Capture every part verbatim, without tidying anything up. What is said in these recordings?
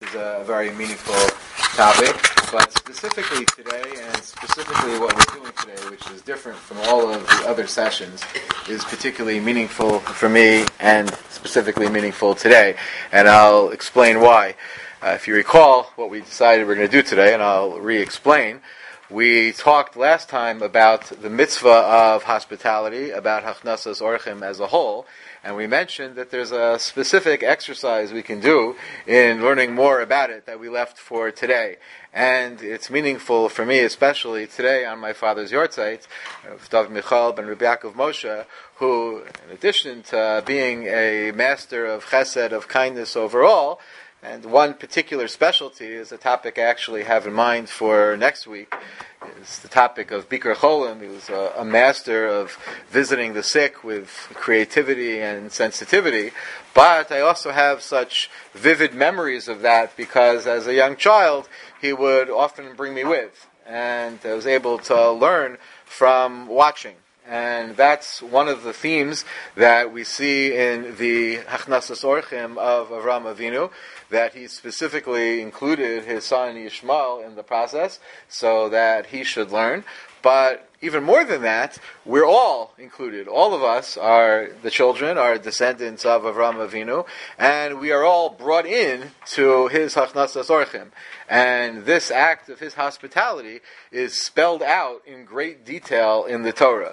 is a very meaningful topic, but specifically today, and specifically what we're doing today, which is different from all of the other sessions, is particularly meaningful for me and specifically meaningful today, and I'll explain why. Uh, if you recall what we decided we're going to do today, and I'll re-explain, we talked last time about the mitzvah of hospitality, about Hachnasas Orchim as a whole, and we mentioned that there's a specific exercise we can do in learning more about it that we left for today. And it's meaningful for me, especially today on my father's yahrzeit, David Michal ben Rabbi Yaakov Moshe, who, in addition to being a master of chesed, of kindness overall, and one particular specialty is a topic I actually have in mind for next week, is the topic of Bikur Cholim. He was a, a master of visiting the sick with creativity and sensitivity, but I also have such vivid memories of that because as a young child, he would often bring me with, and I was able to learn from watching. And that's one of the themes that we see in the Hachnasas Orchim of Avraham Avinu, that he specifically included his son Yishmael in the process so that he should learn. But even more than that, we're all included. All of us are the children, are descendants of Avraham Avinu, and we are all brought in to his Hachnasas Orchim. And this act of his hospitality is spelled out in great detail in the Torah.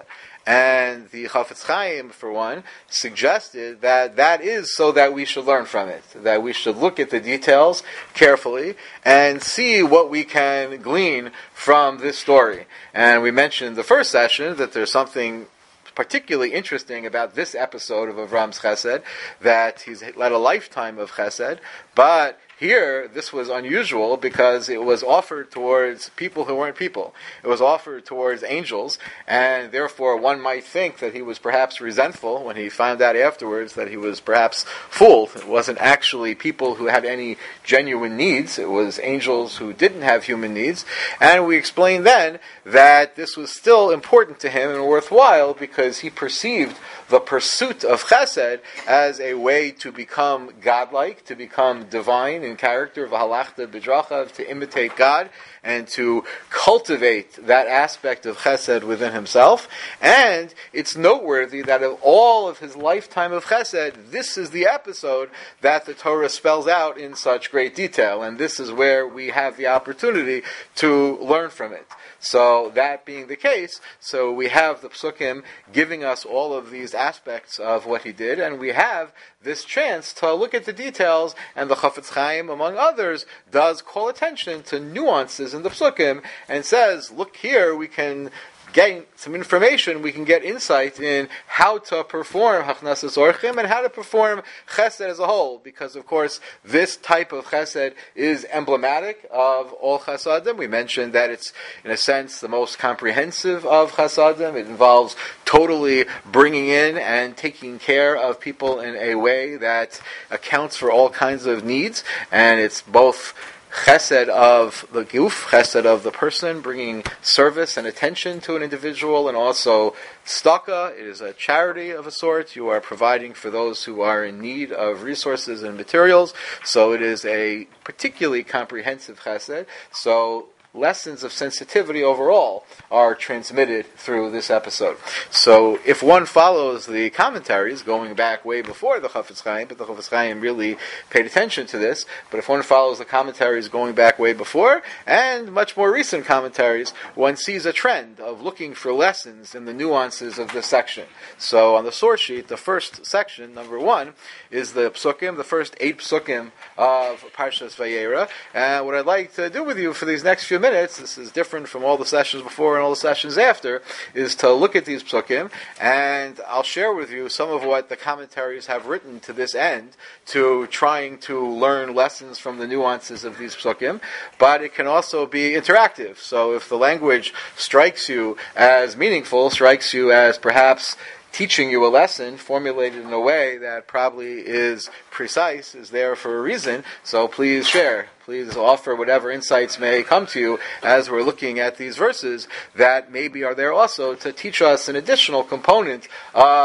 And the Chafetz Chaim, for one, suggested that that is so that we should learn from it, that we should look at the details carefully and see what we can glean from this story. And we mentioned in the first session that there's something particularly interesting about this episode of Avram's Chesed, that he's led a lifetime of Chesed, but here, this was unusual because it was offered towards people who weren't people. It was offered towards angels, and therefore one might think that he was perhaps resentful when he found out afterwards that he was perhaps fooled. It wasn't actually people who had any genuine needs. It was angels who didn't have human needs. And we explained then that this was still important to him and worthwhile because he perceived the pursuit of chesed as a way to become godlike, to become divine in character, v'halachta b'drachav, to imitate God, and to cultivate that aspect of chesed within himself. And it's noteworthy that of all of his lifetime of chesed, this is the episode that the Torah spells out in such great detail, and this is where we have the opportunity to learn from it. So that being the case, so we have the Psukim giving us all of these aspects of what he did, and we have this chance to look at the details, and the Chafetz Chaim, among others, does call attention to nuances in the Psukim, and says, look here, we can gain some information, we can get insight in how to perform Hachnasas Orchim and how to perform Chesed as a whole, because of course this type of Chesed is emblematic of all Chesadim. We mentioned that it's in a sense the most comprehensive of Chesadim. It involves totally bringing in and taking care of people in a way that accounts for all kinds of needs, and it's both chesed of the guf, chesed of the person, bringing service and attention to an individual, and also tzedakah. It is a charity of a sort. You are providing for those who are in need of resources and materials. So it is a particularly comprehensive chesed. So lessons of sensitivity overall are transmitted through this episode. So if one follows the commentaries, going back way before the Chafetz Chaim, but the Chafetz Chaim really paid attention to this, but if one follows the commentaries going back way before, and much more recent commentaries, one sees a trend of looking for lessons in the nuances of this section. So on the source sheet, the first section, number one, is the Psukim, the first eight Psukim of Parshas Vayera, and what I'd like to do with you for these next few minutes minutes, this is different from all the sessions before and all the sessions after, is to look at these psukim, and I'll share with you some of what the commentaries have written to this end, to trying to learn lessons from the nuances of these psukim, but it can also be interactive. So if the language strikes you as meaningful, strikes you as perhaps teaching you a lesson formulated in a way that probably is precise, is there for a reason, so please share. Please offer whatever insights may come to you as we're looking at these verses that maybe are there also to teach us an additional component of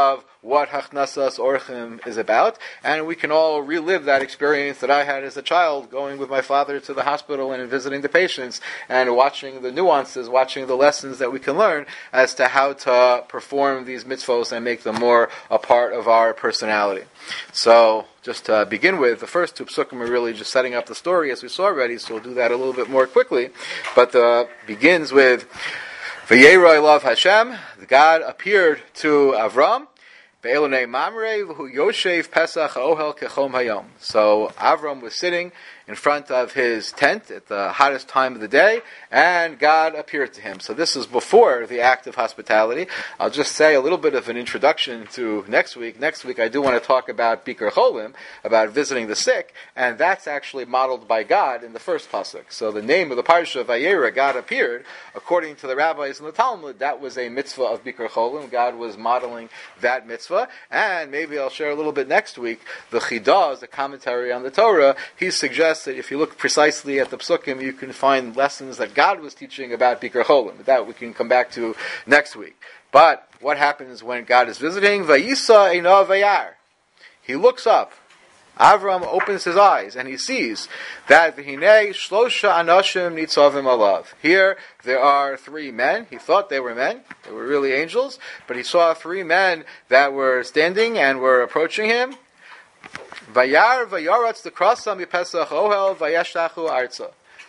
what Hachnasas Orchim is about, and we can all relive that experience that I had as a child, going with my father to the hospital and visiting the patients, and watching the nuances, watching the lessons that we can learn as to how to perform these mitzvos and make them more a part of our personality. So, just to begin with, the first two psukim are really just setting up the story, as we saw already, so we'll do that a little bit more quickly. But uh, begins with Vayera Elav Hashem, God appeared to Avram, Ve'elonei Mamre v'hu Yoshev Pesach Ohel Kechom Hayom. So Avram was sitting in front of his tent at the hottest time of the day, and God appeared to him. So this is before the act of hospitality. I'll just say a little bit of an introduction to next week. Next week I do want to talk about Bikur Cholim, about visiting the sick, and that's actually modeled by God in the first pasuk. So the name of the parsha, Vayera, God appeared, according to the rabbis in the Talmud, that was a mitzvah of Bikur Cholim. God was modeling that mitzvah, and maybe I'll share a little bit next week. The Chidah, the commentary on the Torah, he suggests that if you look precisely at the psukim, you can find lessons that God was teaching about Bikur Cholim. That we can come back to next week. But what happens when God is visiting? Vayisa einav vayar. He looks up. Avram opens his eyes and he sees that v'hinei shlosha anashim nitzavim alav. Here there are three men. He thought they were men. They were really angels. But he saw three men that were standing and were approaching him. Vayar vayaratz the krasam yipesach ohel vayashtachu arza.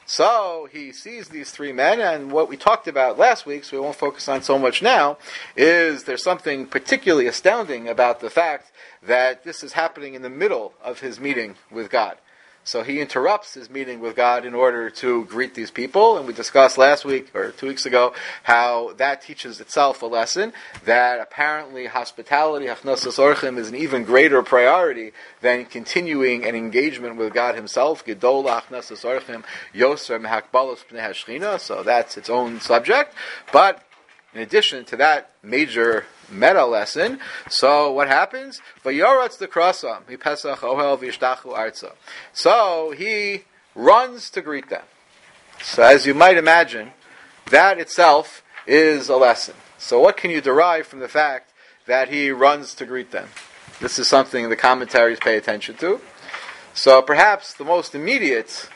So he sees these three men, and what we talked about last week, so we won't focus on so much now, is there's something particularly astounding about the fact that this is happening in the middle of his meeting with God. So he interrupts his meeting with God in order to greet these people, and we discussed last week, or two weeks ago, how that teaches itself a lesson, that apparently hospitality, Hachnasas Orchim, is an even greater priority than continuing an engagement with God himself, Gedol Hachnasas Orchim, Yoser Mehakbalos Pnei HaShechina, so that's its own subject. But in addition to that major meta lesson, so what happens? Vayoratz the krasam, Pesach ohel v'yishtachu arza. So he runs to greet them. So as you might imagine, that itself is a lesson. So what can you derive from the fact that he runs to greet them? This is something the commentaries pay attention to. So perhaps the most immediate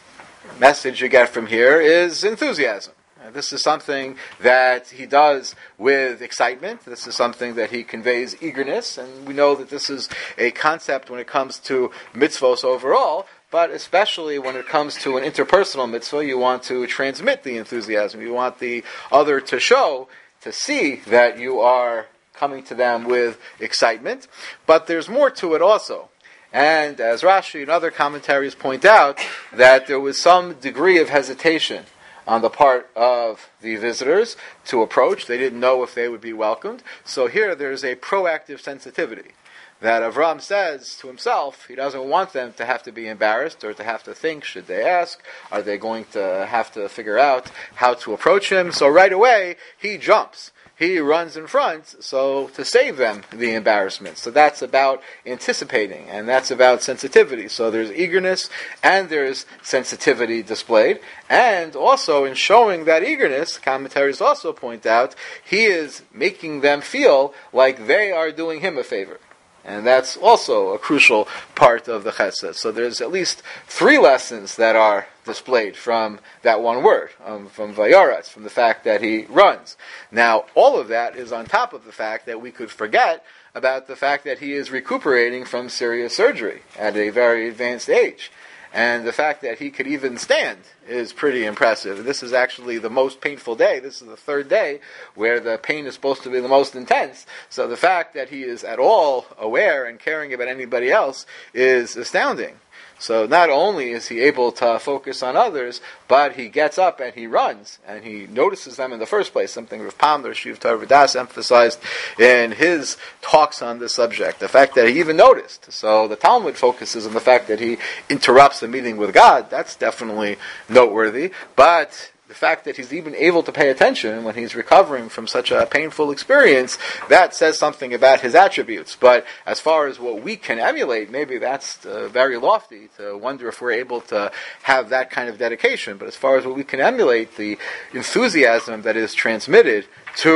message you get from here is enthusiasm. This is something that he does with excitement. This is something that he conveys eagerness, and we know that this is a concept when it comes to mitzvos overall, but especially when it comes to an interpersonal mitzvah, you want to transmit the enthusiasm. You want the other to show, to see that you are coming to them with excitement. But there's more to it also. And as Rashi and other commentaries point out, that there was some degree of hesitation on the part of the visitors to approach. They didn't know if they would be welcomed. So here there's a proactive sensitivity that Avram says to himself. He doesn't want them to have to be embarrassed or to have to think, should they ask? Are they going to have to figure out how to approach him? So right away, he jumps. He runs in front, so to save them the embarrassment. So that's about anticipating, and that's about sensitivity. So there's eagerness, and there's sensitivity displayed. And also, in showing that eagerness, commentaries also point out, he is making them feel like they are doing him a favor. And that's also a crucial part of the chesed. So there's at least three lessons that are displayed from that one word, um, from Vayaratz, from the fact that he runs. Now, all of that is on top of the fact that we could forget about the fact that he is recuperating from serious surgery at a very advanced age. And the fact that he could even stand is pretty impressive. This is actually the most painful day. This is the third day where the pain is supposed to be the most intense. So the fact that he is at all aware and caring about anybody else is astounding. So not only is he able to focus on others, but he gets up and he runs, and he notices them in the first place, something Rav Pam, the Shiv Torah Das, emphasized in his talks on this subject, the fact that he even noticed. So the Talmud focuses on the fact that he interrupts the meeting with God. That's definitely noteworthy, but the fact that he's even able to pay attention when he's recovering from such a painful experience, that says something about his attributes. But as far as what we can emulate, maybe that's uh, very lofty to wonder if we're able to have that kind of dedication. But as far as what we can emulate, the enthusiasm that is transmitted to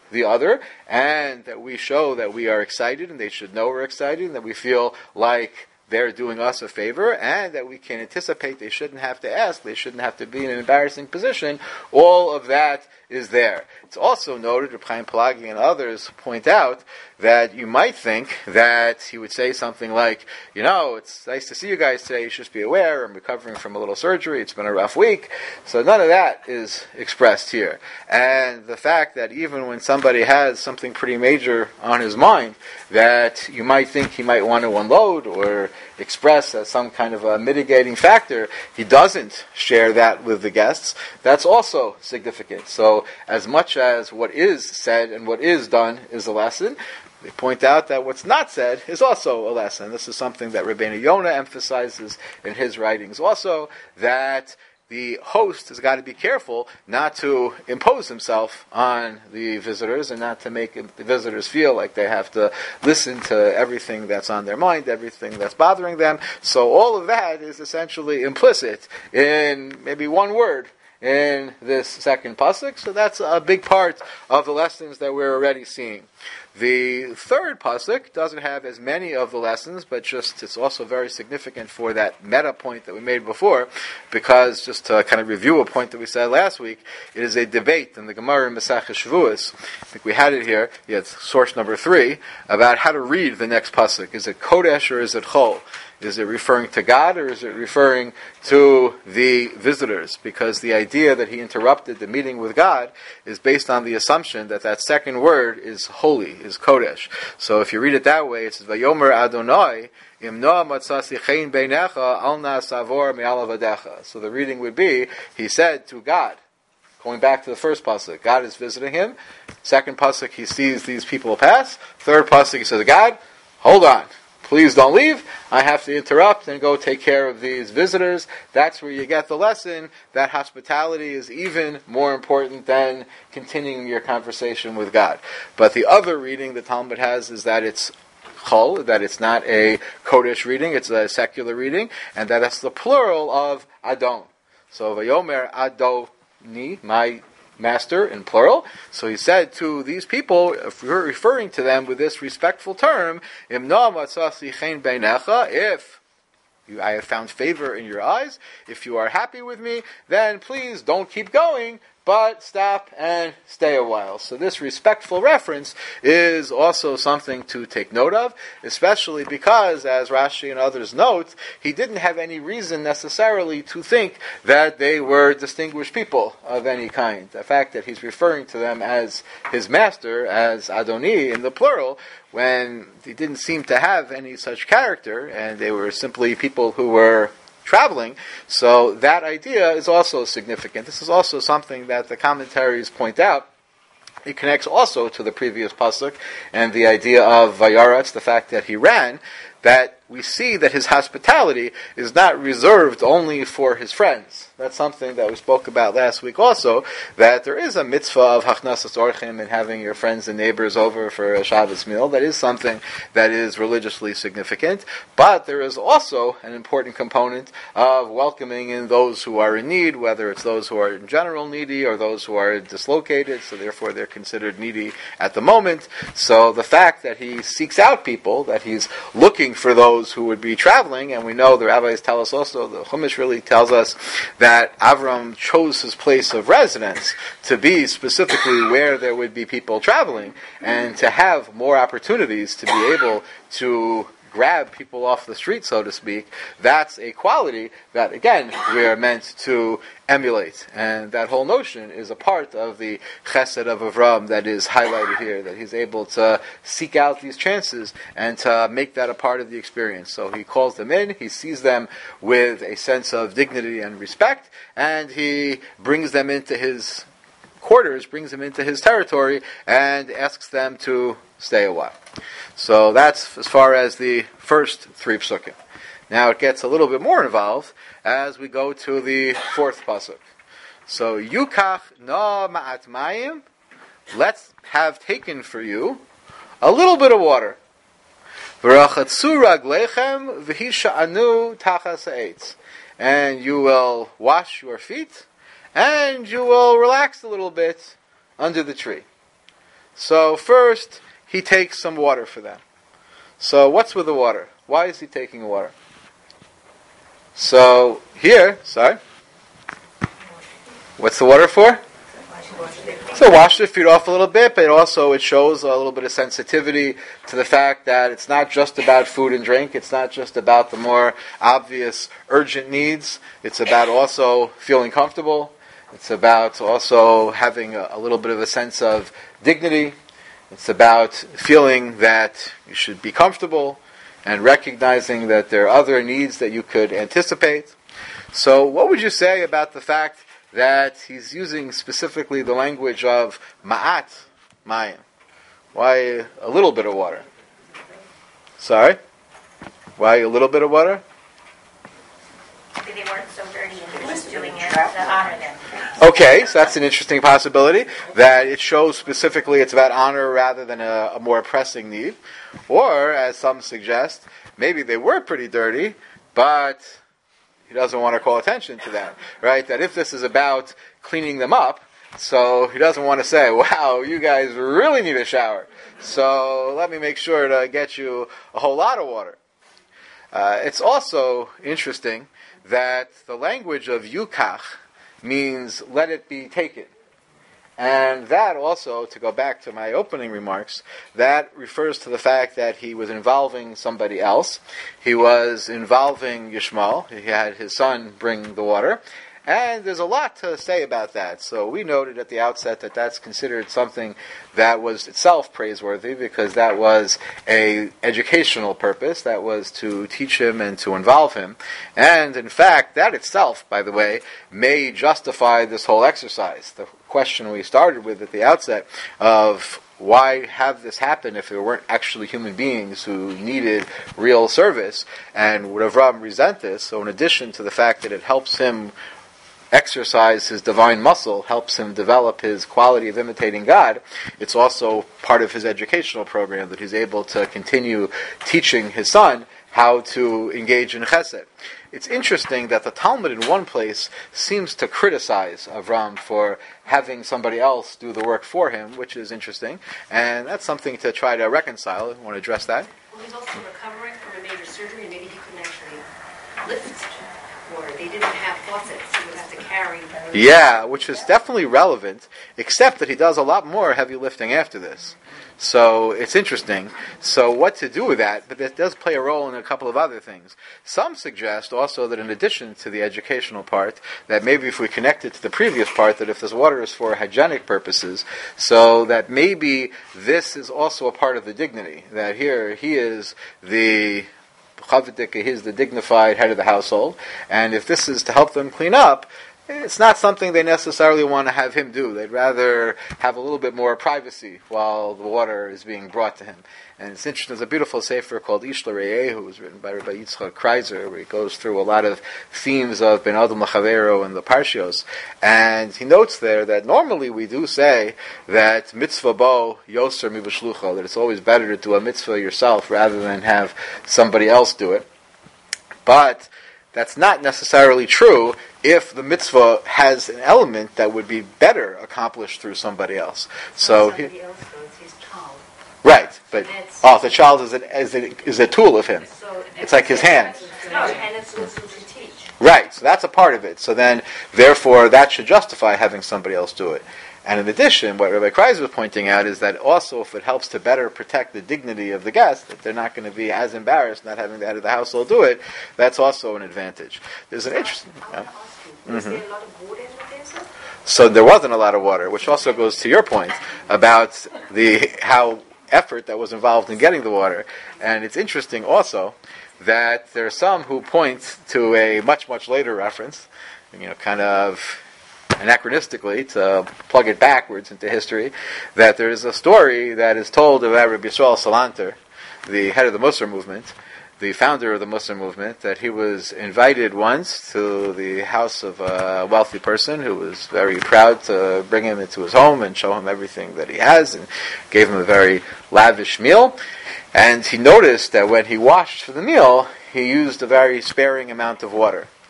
the other, and that we show that we are excited, and they should know we're excited, and that we feel like they're doing us a favor, and that we can anticipate they shouldn't have to ask, they shouldn't have to be in an embarrassing position. All of that is there. It's also noted, Reb Chaim Pelagi and others point out, that you might think that he would say something like, you know, it's nice to see you guys today, you should just be aware, I'm recovering from a little surgery, it's been a rough week. So none of that is expressed here. And the fact that even when somebody has something pretty major on his mind, that you might think he might want to unload or express as some kind of a mitigating factor, he doesn't share that with the guests, that's also significant. So as much as what is said and what is done is a lesson, they point out that what's not said is also a lesson. This is something that Rabbeinu Yonah emphasizes in his writings also, that the host has got to be careful not to impose himself on the visitors and not to make the visitors feel like they have to listen to everything that's on their mind, everything that's bothering them. So all of that is essentially implicit in maybe one word in this second pasuk. So that's a big part of the lessons that we're already seeing. The third pasuk doesn't have as many of the lessons, but just it's also very significant for that meta point that we made before, because just to kind of review a point that we said last week, it is a debate in the Gemara in Masechah Shavuos. I think we had it here. Yeah, it's source number three about how to read the next pasuk. Is it Kodesh or is it Chol? Is it referring to God or is it referring to the visitors? Because the idea that he interrupted the meeting with God is based on the assumption that that second word is holy, is Kodesh. So if you read it that way, it says, Vayomer Adonai, Imnoa matzasi chein beinecha, al na savor me'alavadecha. So the reading would be, he said to God, going back to the first pasuk, God is visiting him. Second pasuk, he sees these people pass. Third pasuk, he says, God, hold on. Please don't leave. I have to interrupt and go take care of these visitors. That's where you get the lesson that hospitality is even more important than continuing your conversation with God. But the other reading the Talmud has is that it's chol, that it's not a Kodesh reading, it's a secular reading, and that that's the plural of Adon. So Vayomer Adoni, my master, in plural. So he said to these people, if we're referring to them with this respectful term, if you, I have found favor in your eyes, if you are happy with me, then please don't keep going, but stop and stay a while. So this respectful reference is also something to take note of, especially because, as Rashi and others note, he didn't have any reason necessarily to think that they were distinguished people of any kind. The fact that he's referring to them as his master, as Adoni in the plural, when he didn't seem to have any such character, and they were simply people who were traveling, so that idea is also significant. This is also something that the commentaries point out. It connects also to the previous pasuk and the idea of Vayaratz, the fact that he ran, that we see that his hospitality is not reserved only for his friends. That's something that we spoke about last week also, that there is a mitzvah of Hachnasas Orchim and having your friends and neighbors over for a Shabbos meal. That is something that is religiously significant. But there is also an important component of welcoming in those who are in need, whether it's those who are in general needy or those who are dislocated, so therefore they're considered needy at the moment. So the fact that he seeks out people, that he's looking for those who would be traveling, and we know the rabbis tell us also, the Chumash really tells us that Avram chose his place of residence to be specifically where there would be people traveling, and to have more opportunities to be able to grab people off the street, so to speak. That's a quality that, again, we are meant to emulate. And that whole notion is a part of the chesed of Avram that is highlighted here, that he's able to seek out these chances and to make that a part of the experience. So he calls them in, he sees them with a sense of dignity and respect, and he brings them into his quarters, brings them into his territory, and asks them to stay a while. So that's as far as the first three psukim. Now it gets a little bit more involved as we go to the fourth pasuk. So Yukach na ma'at mayim, let's have taken for you a little bit of water. V'rachatzu raglechem v'hisha'anu tachas ha'etz, and you will wash your feet and you will relax a little bit under the tree. So first, he takes some water for them. So what's with the water? Why is he taking water? So here, sorry, what's the water for? So wash their feet off a little bit, but also it shows a little bit of sensitivity to the fact that it's not just about food and drink. It's not just about the more obvious, urgent needs. It's about also feeling comfortable. It's about also having a, a little bit of a sense of dignity. It's about feeling that you should be comfortable and recognizing that there are other needs that you could anticipate. So what would you say about the fact that he's using specifically the language of ma'at mayim? Why a little bit of water? Sorry? Why a little bit of water? Maybe they weren't so dirty and he was doing it to honor them. Okay, so that's an interesting possibility, that it shows specifically it's about honor rather than a, a more pressing need. Or, as some suggest, maybe they were pretty dirty, but he doesn't want to call attention to that, right? That if this is about cleaning them up, so he doesn't want to say, wow, you guys really need a shower, so let me make sure to get you a whole lot of water. Uh, it's also interesting that the language of yukach means let it be taken. And that also, to go back to my opening remarks, that refers to the fact that he was involving somebody else. He was involving Yishmael. He had his son bring the water. And there's a lot to say about that. So we noted at the outset that that's considered something that was itself praiseworthy because that was a educational purpose. That was to teach him and to involve him. And in fact, that itself, by the way, may justify this whole exercise. The question we started with at the outset of why have this happen if there weren't actually human beings who needed real service, and would Avram resent this? So in addition to the fact that it helps him exercise his divine muscle, helps him develop his quality of imitating God, it's also part of his educational program that he's able to continue teaching his son how to engage in chesed. It's interesting that the Talmud in one place seems to criticize Avram for having somebody else do the work for him, which is interesting, and that's something to try to reconcile. I want to address that. Well, he's also recovering from a major surgery, and maybe he couldn't actually lift, or they didn't have faucets, he would have to carry. Yeah, which is definitely relevant, except that he does a lot more heavy lifting after this. So it's interesting. So what to do with that? But it does play a role in a couple of other things. Some suggest also that in addition to the educational part, that maybe if we connect it to the previous part, that if this water is for hygienic purposes, so that maybe this is also a part of the dignity. That here he is the Chavidik, he is the dignified head of the household, and if this is to help them clean up, it's not something they necessarily want to have him do. They'd rather have a little bit more privacy while the water is being brought to him. And it's interesting, there's a beautiful sefer called Ish L'Re'eh, who was written by Rabbi Yitzchak Kreiser, where he goes through a lot of themes of Ben Adam L'Chavero and the Parshios. And he notes there that normally we do say that mitzvah bo yoser mivashlucha, that it's always better to do a mitzvah yourself rather than have somebody else do it. But that's not necessarily true if the mitzvah has an element that would be better accomplished through somebody else. So somebody he, else goes, his child. right, but oh, the child is a, is a, is a tool of him. So It's like his hand. No, and it's also to teach. Right, so that's a part of it. So then, therefore, that should justify having somebody else do it. And in addition, what Rabbi Kreiser was pointing out is that also if it helps to better protect the dignity of the guest, that they're not going to be as embarrassed not having the head of the household do it, that's also an advantage. There's an interesting... Yeah. Was there a lot of water in the desert? So there wasn't a lot of water, which also goes to your point about the how effort that was involved in getting the water. And it's interesting also that there are some who point to a much, much later reference, you know, kind of anachronistically, to plug it backwards into history, that there is a story that is told about Rabbi Yisrael Salanter, the head of the Musar movement, the founder of the Musar movement, that he was invited once to the house of a wealthy person who was very proud to bring him into his home and show him everything that he has, and gave him a very lavish meal. And he noticed that when he washed for the meal, he used a very sparing amount of water.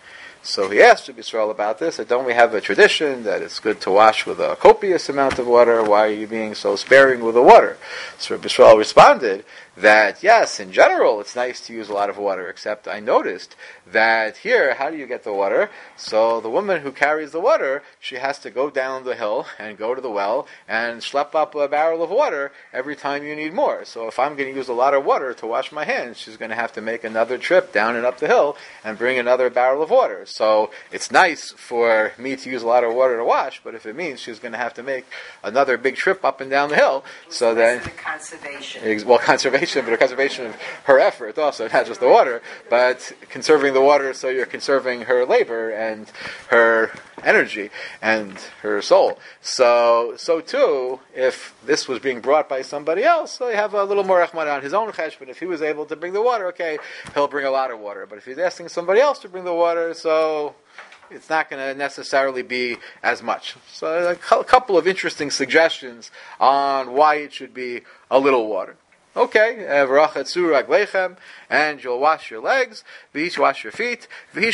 So he asked Rabbi Yisrael about this, that don't we have a tradition that it's good to wash with a copious amount of water? Why are you being so sparing with the water? So Rabbi Yisrael responded that, yes, in general, it's nice to use a lot of water, except I noticed that here, how do you get the water? So the woman who carries the water, she has to go down the hill and go to the well and schlep up a barrel of water every time you need more. So if I'm going to use a lot of water to wash my hands, she's going to have to make another trip down and up the hill and bring another barrel of water. So it's nice for me to use a lot of water to wash, but if it means she's going to have to make another big trip up and down the hill, so then... Conservation. Well, conservation, but a conservation of her effort also, not just the water, but conserving the water so you're conserving her labor and her energy and her soul. So, so too, if this was being brought by somebody else, so you have a little more rachman on his own chesh, but if he was able to bring the water, okay, he'll bring a lot of water. But if he's asking somebody else to bring the water, so it's not going to necessarily be as much. So a couple of interesting suggestions on why it should be a little water. Okay, and you'll wash your legs, wash your feet,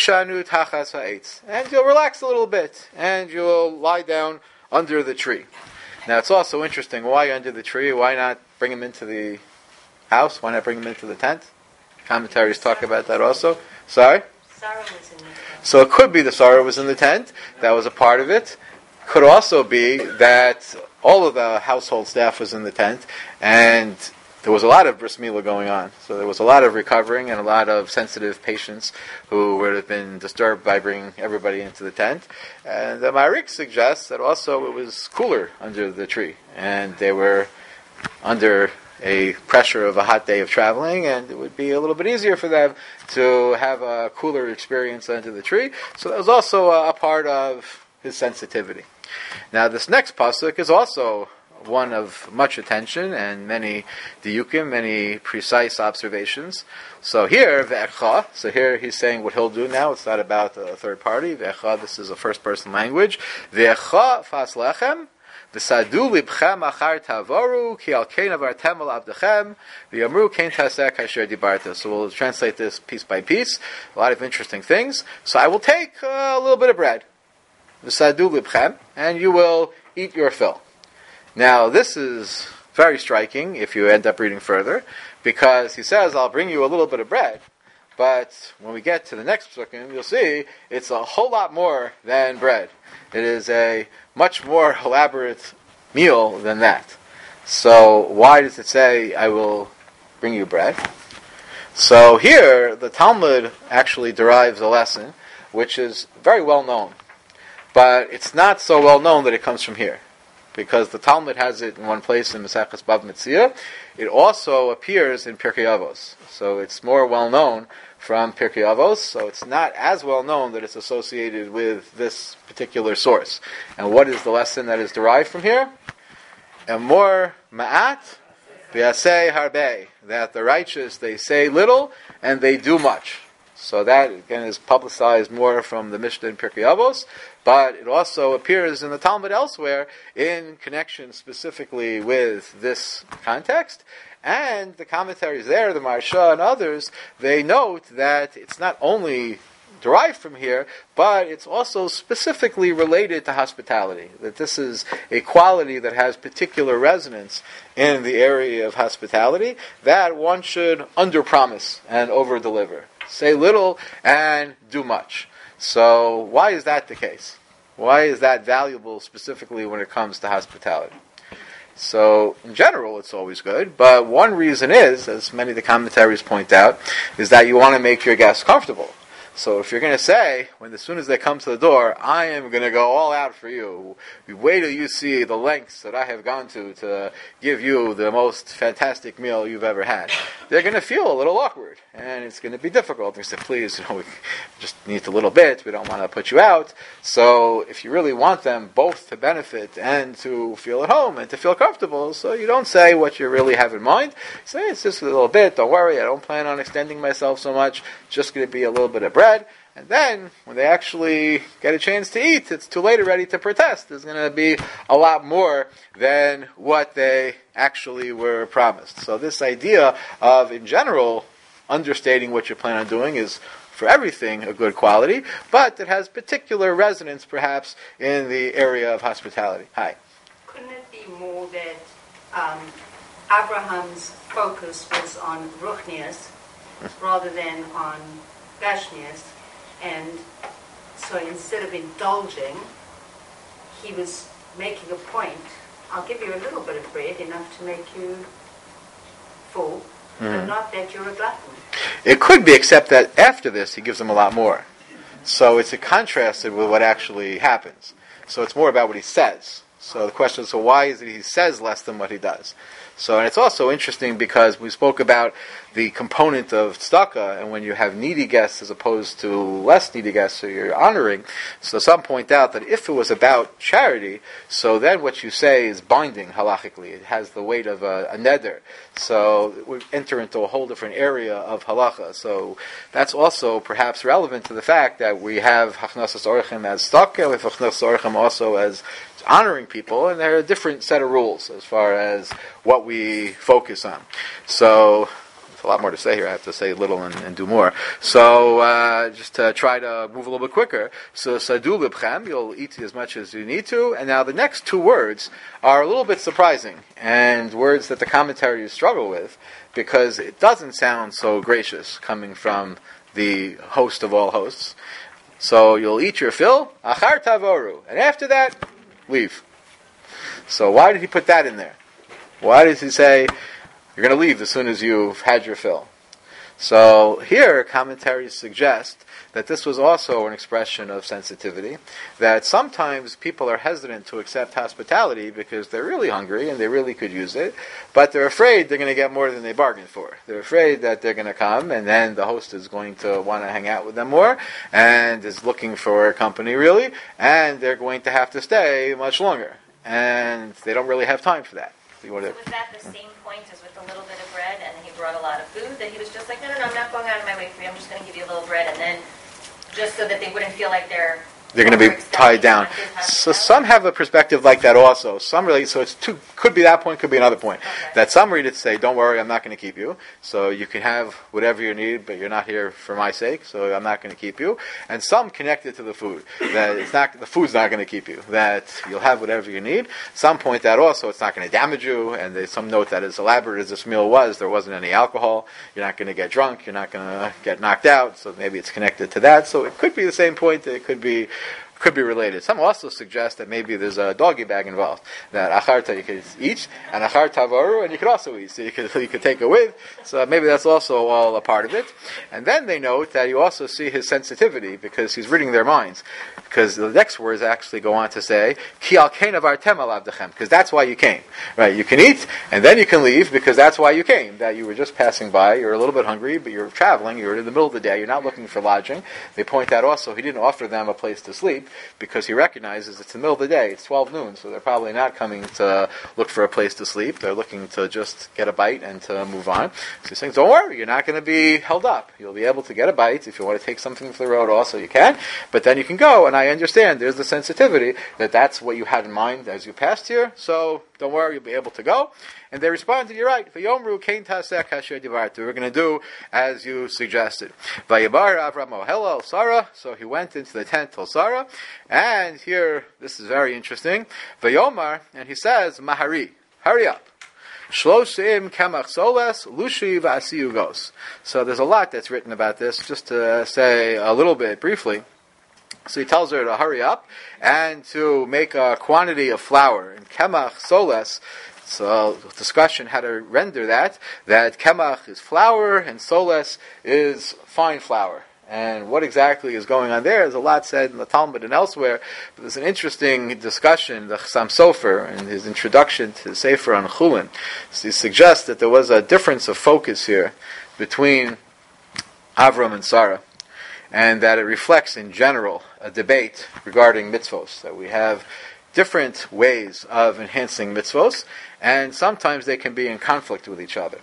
and you'll relax a little bit, and you'll lie down under the tree. Now it's also interesting, why under the tree? Why not bring him into the house? Why not bring him into the tent? Commentaries talk about that also. Sorry? Sarah was in the tent. So it could be the Sarah was in the tent, that was a part of it. Could also be that all of the household staff was in the tent, and there was a lot of bris milah going on. So there was a lot of recovering and a lot of sensitive patients who would have been disturbed by bringing everybody into the tent. And the Maharik suggests that also it was cooler under the tree, and they were under a pressure of a hot day of traveling, and it would be a little bit easier for them to have a cooler experience under the tree. So that was also a, a part of his sensitivity. Now this next pasuk is also one of much attention and many diyukim, many precise observations. So here, ve'echa, so here he's saying what he'll do now. It's not about a third party. Ve'echa, this is a first-person language. Ve'echa fas lechem, v'sadu libchem achar tavoru, ki al kein avartem al avdechem, v'yamru kein tasek asher dibarta. So we'll translate this piece by piece. A lot of interesting things. So I will take uh, a little bit of bread. V'sadu libchem, and you will eat your fill. Now, this is very striking if you end up reading further, because he says, I'll bring you a little bit of bread, but when we get to the next psukim, you'll see it's a whole lot more than bread. It is a much more elaborate meal than that. So, why does it say, I will bring you bread? So here, the Talmud actually derives a lesson, which is very well known, but it's not so well known that it comes from here. Because the Talmud has it in one place in Maseches Bava Metzia. It also appears in Pirkei Avos. So it's more well known from Pirkei Avos, so it's not as well known that it's associated with this particular source. And what is the lesson that is derived from here? Emor ma'at v'yaseh harbeh. That the righteous, they say little and they do much. So that, again, is publicized more from the Mishnah in Pirkei Avos, but it also appears in the Talmud elsewhere in connection specifically with this context. And the commentaries there, the Maharsha and others, they note that it's not only derived from here, but it's also specifically related to hospitality. That this is a quality that has particular resonance in the area of hospitality, that one should underpromise and overdeliver. Say little and do much. So why is that the case? Why is that valuable specifically when it comes to hospitality? So in general it's always good, but one reason is, as many of the commentaries point out, is that you want to make your guests comfortable. So if you're going to say, when as soon as they come to the door, I am going to go all out for you, wait till you see the lengths that I have gone to to give you the most fantastic meal you've ever had, they're going to feel a little awkward, and it's going to be difficult. They say, please, you know, we just need a little bit, we don't want to put you out. So if you really want them both to benefit and to feel at home and to feel comfortable, so you don't say what you really have in mind. Say, it's just a little bit, don't worry, I don't plan on extending myself so much, just going to be a little bit of bread. And then, when they actually get a chance to eat, it's too late already to protest. There's going to be a lot more than what they actually were promised. So this idea of, in general, understating what you plan on doing is for everything a good quality, but it has particular resonance perhaps in the area of hospitality. Hi. Couldn't it be more that um, Abraham's focus was on Ruchnias rather than on Gashnias, and so instead of indulging, he was making a point, I'll give you a little bit of bread, enough to make you full, mm. but not that you're a glutton. It could be, except that after this, he gives them a lot more. So it's contrasted with what actually happens. So it's more about what he says. So the question is, so why is it he says less than what he does? So, and it's also interesting because we spoke about the component of tzedakah, and when you have needy guests as opposed to less needy guests, so you're honoring. So some point out that if it was about charity, so then what you say is binding halachically. It has the weight of a, a neder. So we enter into a whole different area of halacha. So that's also perhaps relevant to the fact that we have hachnasas orchim as tzedakah, we have hachnasas orchim also as honoring people, and there are a different set of rules as far as what we focus on. So there's a lot more to say here. I have to say little and, and do more. So uh, just to try to move a little bit quicker. So sadu libchem, you'll eat as much as you need to. And now the next two words are a little bit surprising, and words that the commentaries struggle with, because it doesn't sound so gracious coming from the host of all hosts. So you'll eat your fill, achar tavoru, and after that, leave. So why did he put that in there? Why does he say you're going to leave as soon as you've had your fill? So here commentaries suggest that this was also an expression of sensitivity, that sometimes people are hesitant to accept hospitality because they're really hungry and they really could use it, but they're afraid they're going to get more than they bargained for. They're afraid that they're going to come and then the host is going to want to hang out with them more and is looking for company really, and they're going to have to stay much longer, and they don't really have time for that. So, you want to so was that the same point as with a little bit of bread, and then he brought a lot of food, that he was just like, no, no, no, I'm not going out of my way for you, I'm just going to give you a little bread, and then just so that they wouldn't feel like they're they're going to be tied down. So some have a perspective like that also. Some really, so it's two, could be that point, could be another point. Okay. That some read it to say, don't worry, I'm not going to keep you. So you can have whatever you need, but you're not here for my sake, so I'm not going to keep you. And some connect it to the food, that it's not, the food's not going to keep you, that you'll have whatever you need. Some point that also it's not going to damage you, and there's some note that as elaborate as this meal was, there wasn't any alcohol, you're not going to get drunk, you're not going to get knocked out, so maybe it's connected to that. So it could be the same point, it could be could be related. Some also suggest that maybe there's a doggy bag involved. That acharta you could eat, and achar tavaru, and you could also eat. So you could you could take it with. So maybe that's also all a part of it. And then they note that you also see his sensitivity because he's reading their minds. Because the next words actually go on to say, Ki al kein avartem al avdechem, because that's why you came. Right? You can eat, and then you can leave, because that's why you came. That you were just passing by, you're a little bit hungry, but you're traveling, you're in the middle of the day, you're not looking for lodging. They point out also, he didn't offer them a place to sleep, because he recognizes it's the middle of the day, it's twelve noon, so they're probably not coming to look for a place to sleep, they're looking to just get a bite and to move on. So he's saying, don't worry, you're not going to be held up. You'll be able to get a bite. If you want to take something for the road also, you can, but then you can go, and I understand there's the sensitivity that that's what you had in mind as you passed here, so don't worry, you'll be able to go. And they responded, you're right. We're going to do as you suggested. Hello, Sarah. So he went into the tent till Sarah. And here, this is very interesting. Vayomar, and he says, Mahari, hurry up. Shloshim kemach soles, lushi v'asiyu gos. So there's a lot that's written about this. Just to say a little bit briefly. So he tells her to hurry up and to make a quantity of flour. And kemach soles, so discussion how to render that, that kemach is flour and soles is fine flour. And what exactly is going on there? There's a lot said in the Talmud and elsewhere, but there's an interesting discussion, the Chassam Sofer, in his introduction to the Sefer on Chulin. So he suggests that there was a difference of focus here between Avram and Sarah, and that it reflects in general a debate regarding mitzvos, that we have different ways of enhancing mitzvos, and sometimes they can be in conflict with each other.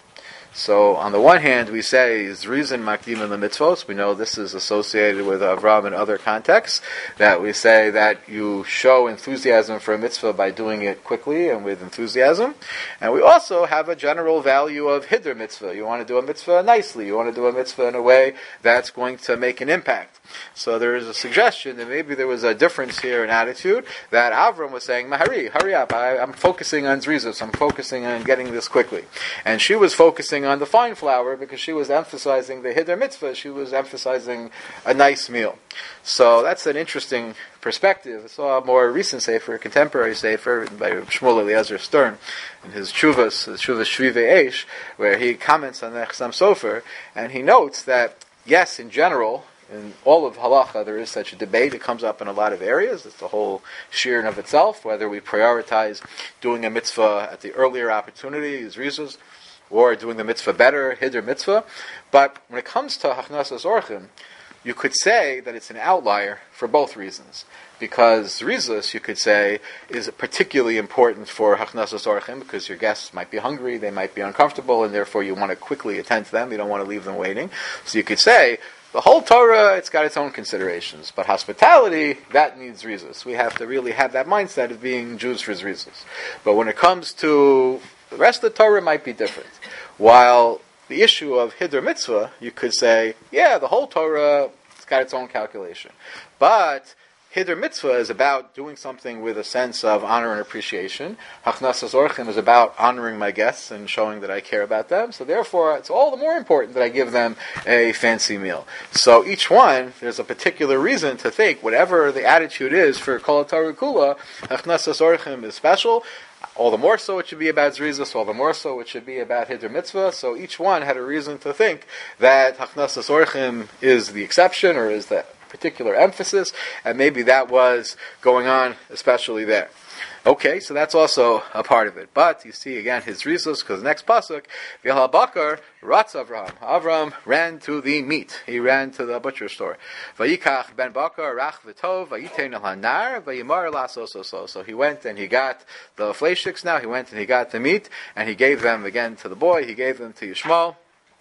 So on the one hand, we say Zrizin Makdim in the mitzvos. We know this is associated with Avram in other contexts. That we say that you show enthusiasm for a mitzvah by doing it quickly and with enthusiasm. And we also have a general value of Hiddur mitzvah. You want to do a mitzvah nicely. You want to do a mitzvah in a way that's going to make an impact. So there is a suggestion that maybe there was a difference here in attitude, that Avram was saying, Mahari, hurry up, I, I'm focusing on Zrizus, I'm focusing on getting this quickly. And she was focusing on the fine flour because she was emphasizing the Hiddur mitzvah, she was emphasizing a nice meal. So that's an interesting perspective. I saw a more recent sefer, a contemporary sefer written by Shmuel Eliezer Stern in his Shuvas, his Shuvas Shvivei Eish, where he comments on the Chassam Sofer, and he notes that, yes, in general, in all of halacha, there is such a debate. It comes up in a lot of areas. It's the whole shir in of itself, whether we prioritize doing a mitzvah at the earlier opportunity, zrizos, or doing the mitzvah better, hiddur mitzvah. But when it comes to hachnasas orchim, you could say that it's an outlier for both reasons. Because zrizos, you could say, is particularly important for hachnasas orchim, because your guests might be hungry, they might be uncomfortable, and therefore you want to quickly attend to them. You don't want to leave them waiting. So you could say, the whole Torah, it's got its own considerations. But hospitality, that needs zrizos. We have to really have that mindset of being Jews for zrizos. But when it comes to the rest of the Torah, it might be different. While the issue of Hiddur mitzvah, you could say, yeah, the whole Torah, it's got its own calculation. But Hiddur mitzvah is about doing something with a sense of honor and appreciation. Hachnasas orchim is about honoring my guests and showing that I care about them. So therefore, it's all the more important that I give them a fancy meal. So each one, there's a particular reason to think, whatever the attitude is for Kol HaTorah Kula, Hachnasas orchim is special. All the more so it should be about zrizos, all the more so it should be about Hiddur mitzvah. So each one had a reason to think that Hachnasas orchim is the exception, or is the particular emphasis, and maybe that was going on especially there. Okay, so that's also a part of it. But you see again his zrizos, because next pasuk, V'yal bakar ratz Avram. Avram ran to the meat. He ran to the butcher store. Vayikach ben bakar rach v'tov vayitein al hanar vayimar lasososo. So he went and he got the fleishiks. Now he went and he got the meat, and he gave them again to the boy. He gave them to Yishmael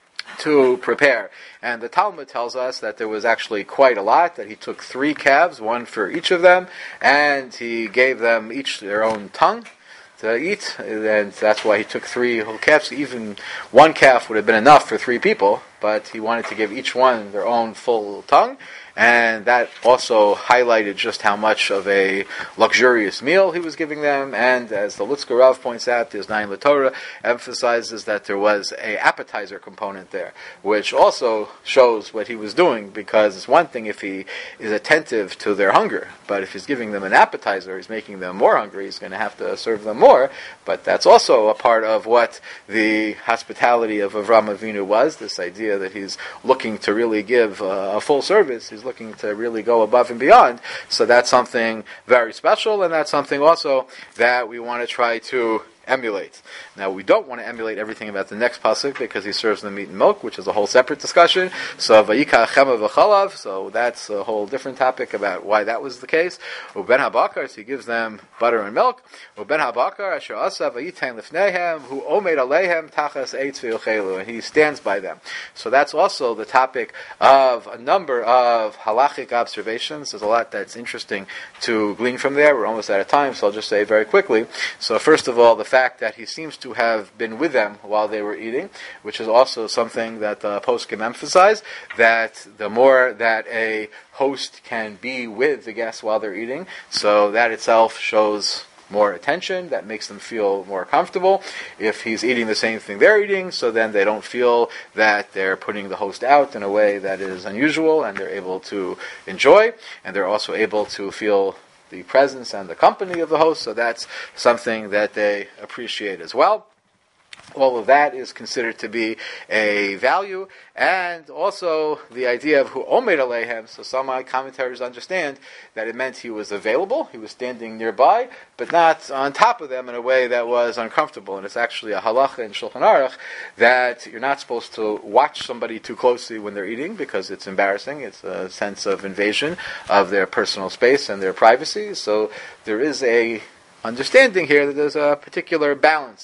to prepare. And the Talmud tells us that there was actually quite a lot, that he took three calves, one for each of them, and he gave them each their own tongue to eat, and that's why he took three whole calves. Even one calf would have been enough for three people, but he wanted to give each one their own full tongue. And that also highlighted just how much of a luxurious meal he was giving them. And as the Lutzker Rav points out, the Oznaim LaTorah emphasizes that there was a appetizer component there, which also shows what he was doing, because it's one thing if he is attentive to their hunger, but if he's giving them an appetizer, he's making them more hungry, he's going to have to serve them more. But that's also a part of what the hospitality of Avraham Avinu was, this idea that he's looking to really give uh, a full service. He's looking to really go above and beyond. So that's something very special, and that's something also that we want to try to emulate. Now, we don't want to emulate everything about the next pasuk, because he serves them meat and milk, which is a whole separate discussion. So, vayika chema v'chalav, so that's a whole different topic about why that was the case. Uben habakar, so he gives them butter and milk. Uben habakar, asher asa vayitein lifnehem, hu omed aleihem tachas eitz v'yochelu, and he stands by them. So that's also the topic of a number of halachic observations. There's a lot that's interesting to glean from there. We're almost out of time, so I'll just say very quickly. So first of all, the fact that he seems to have been with them while they were eating, which is also something that the poskim emphasize, that the more that a host can be with the guests while they're eating, so that itself shows more attention, that makes them feel more comfortable. If he's eating the same thing they're eating, so then they don't feel that they're putting the host out in a way that is unusual, and they're able to enjoy, and they're also able to feel the presence and the company of the host, so that's something that they appreciate as well. All of that is considered to be a value, and also the idea of hu omed aleihem. So some commentators understand that it meant he was available, he was standing nearby, but not on top of them in a way that was uncomfortable. And it's actually a halacha in Shulchan Aruch that you're not supposed to watch somebody too closely when they're eating, because it's embarrassing. It's a sense of invasion of their personal space and their privacy. So there is a understanding here that there's a particular balance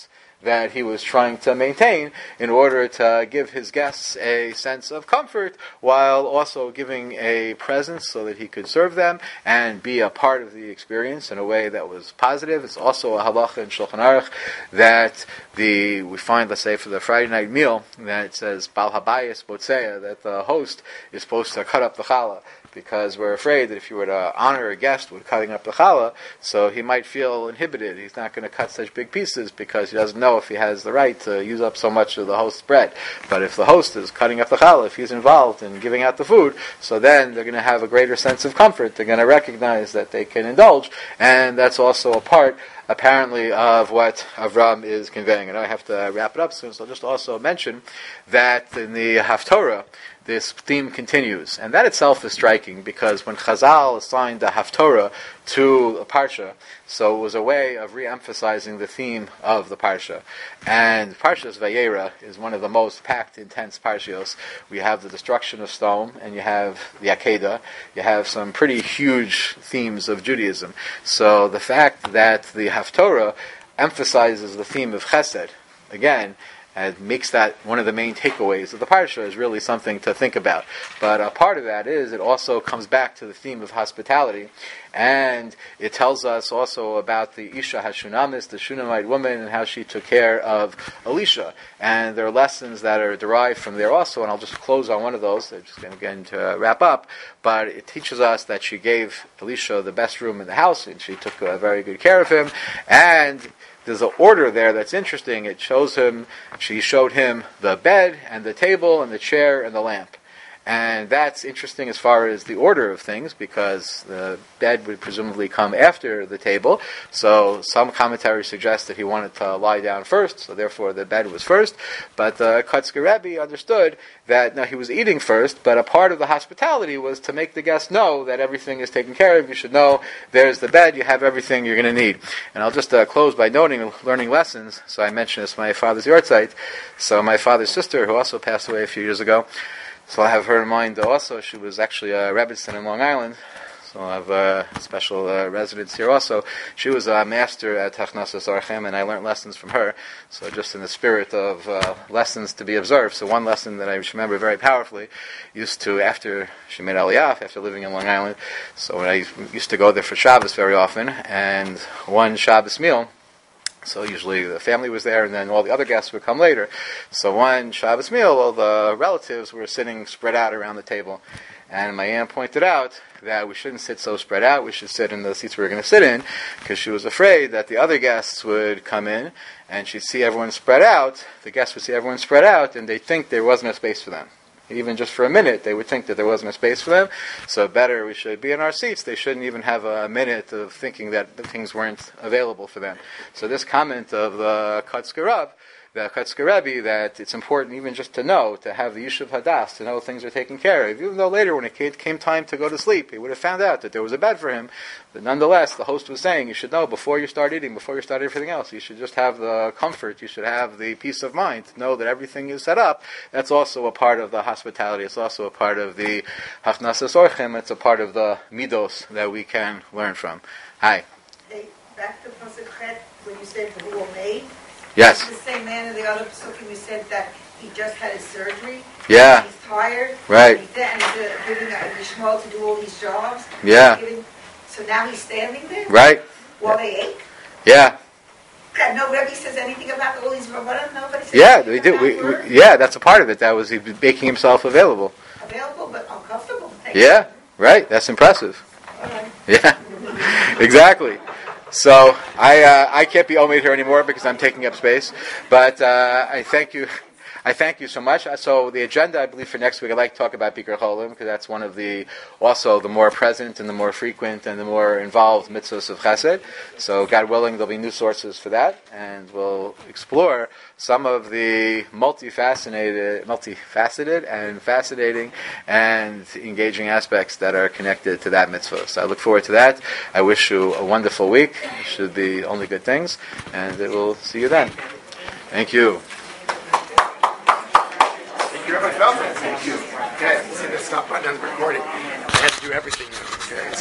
that he was trying to maintain in order to give his guests a sense of comfort while also giving a presence so that he could serve them and be a part of the experience in a way that was positive. It's also a halacha in Shulchan Aruch that the we find, let's say, for the Friday night meal, that it says Bal Habayis Botzea, that the host is supposed to cut up the challah, because we're afraid that if you were to honor a guest with cutting up the challah, so he might feel inhibited. He's not going to cut such big pieces because he doesn't know if he has the right to use up so much of the host's bread. But if the host is cutting up the challah, if he's involved in giving out the food, so then they're going to have a greater sense of comfort. They're going to recognize that they can indulge, and that's also a part, apparently, of what Avram is conveying. And I have to wrap it up soon, so I'll just also mention that in the Haftorah, this theme continues. And that itself is striking, because when Chazal assigned the Haftorah to a Parsha, so it was a way of re-emphasizing the theme of the Parsha. And Parshas Vayera is one of the most packed, intense Parshios. We have the destruction of Sodom, and you have the Akedah. You have some pretty huge themes of Judaism. So the fact that the Haftorah emphasizes the theme of Chesed, again, and makes that one of the main takeaways of the parsha, is really something to think about. But a part of that is it also comes back to the theme of hospitality, and it tells us also about the Isha Hashunamis, the Shunammite woman, and how she took care of Elisha. And there are lessons that are derived from there also, and I'll just close on one of those, I'm just going to get to wrap up, but it teaches us that she gave Elisha the best room in the house, and she took uh, very good care of him, and there's an order there that's interesting. It shows him, she showed him the bed and the table and the chair and the lamp. And that's interesting as far as the order of things, because the bed would presumably come after the table. So some commentaries suggest that he wanted to lie down first, so therefore the bed was first. But the Kotzker Rebbe understood that now he was eating first, but a part of the hospitality was to make the guests know that everything is taken care of. You should know there's the bed, you have everything you're going to need. And I'll just uh, close by noting learning lessons. So I mentioned this, my father's yahrzeit. So my father's sister, who also passed away a few years ago, so I have her in mind also. She was actually a Rebbitzin in Long Island, so I have a special uh, residence here also. She was a master at Hachnasas Orchem, and I learned lessons from her. So just in the spirit of uh, lessons to be observed. So one lesson that I remember very powerfully, used to, after she made Aliyah, after living in Long Island, so I used to go there for Shabbos very often, and one Shabbos meal, so usually the family was there, and then all the other guests would come later. So one Shabbos meal, all the relatives were sitting spread out around the table. And my aunt pointed out that we shouldn't sit so spread out. We should sit in the seats we were going to sit in, because she was afraid that the other guests would come in, and she'd see everyone spread out. The guests would see everyone spread out, and they'd think there wasn't a space for them. Even just for a minute, they would think that there wasn't a space for them. So better we should be in our seats. They shouldn't even have a minute of thinking that the things weren't available for them. So this comment of the Kotzker Rebbe, the Kotzker Rebbe, that it's important even just to know, to have the Yishuv Hadas, to know things are taken care of. Even though later when it came time to go to sleep, he would have found out that there was a bed for him. But nonetheless, the host was saying, you should know before you start eating, before you start everything else, you should just have the comfort, you should have the peace of mind to know that everything is set up. That's also a part of the hospitality. It's also a part of the Hachnasas Orchem. It's a part of the Midos that we can learn from. Hi. Hey, back to Pasuk Chet, when you said who were made. Yes. The same man in the other Pasukim, you said that he just had his surgery. Yeah. He's tired. Right. And he's, there, and he's uh, giving a Yishmael to do all these jobs. Yeah. Giving, so now he's standing there. Right. While they ate. Yeah. And no Rebbe says anything about all these Rabbanim. Nobody says Yeah, anything we do. about We, work. we, yeah, that's a part of it. That was he making himself available. Available but uncomfortable. Thank Yeah. Right. That's impressive. you. All right. Yeah. Exactly. So I uh, I can't be Omed here anymore because I'm taking up space. But uh, I thank you. I thank you so much. So the agenda, I believe, for next week, I'd like to talk about Bikur Cholim, because that's one of the, also the more present and the more frequent and the more involved mitzvahs of Chesed. So God willing, there'll be new sources for that, and we'll explore some of the multifaceted, multifaceted and fascinating and engaging aspects that are connected to that mitzvah. So I look forward to that. I wish you a wonderful week. It should be only good things, and we'll see you then. Thank you. Thank you. Okay, see this stop button on recording. I had to do everything. Okay.